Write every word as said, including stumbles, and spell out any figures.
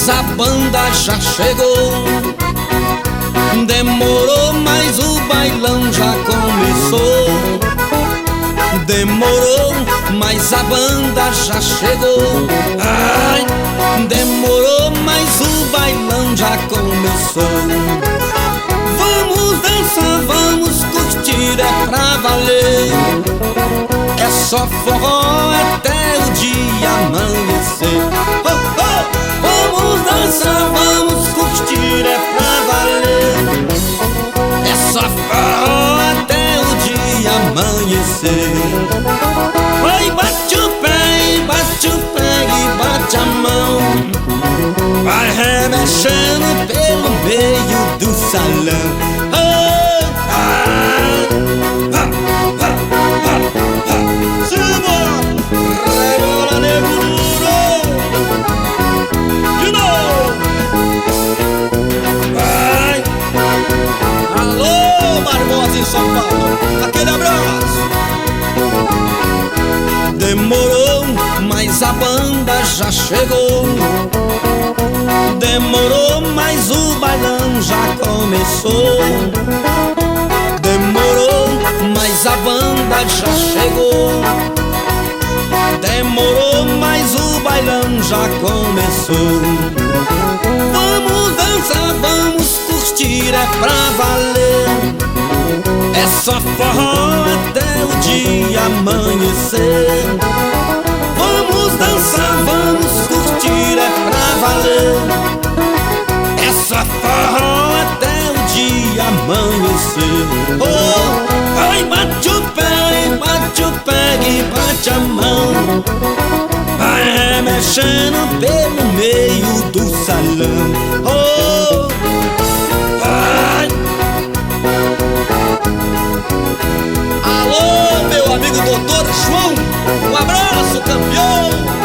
mas a banda já chegou. Demorou, mas o bailão já começou. Demorou, mas a banda já chegou. Ai, demorou, mas o bailão já começou. Vamos dançar, vamos curtir, é pra valer. É só forró até o dia amanhecer. Oh, oh! Vamos dançar, vamos curtir, é pra valer. É só forró até o dia amanhecer. Oi, bate o pé, bate o pé e bate a mão. Vai remexendo pelo meio do salão. Oh, ah, ah, ah, ah, ah. Simbora! Rebola, nego duro. De novo. Vai. Alô, Barbosa em São Paulo. Aquele abraço. Demorou, mas a banda já chegou. Demorou, mas o bailão já começou. Demorou, mas a banda já chegou. Demorou, mas o bailão já começou. Vamos dançar, vamos curtir, é pra valer. É só forró até o dia amanhecer. Vamos dançar, vamos curtir, é pra valer. É só forró até o dia amanhecer. Oh, ai, bate o pé, bate o pé e bate a mão. Vai remexendo pelo meio do salão. Oh, ai. Alô, meu amigo doutor João, um abraço, campeão.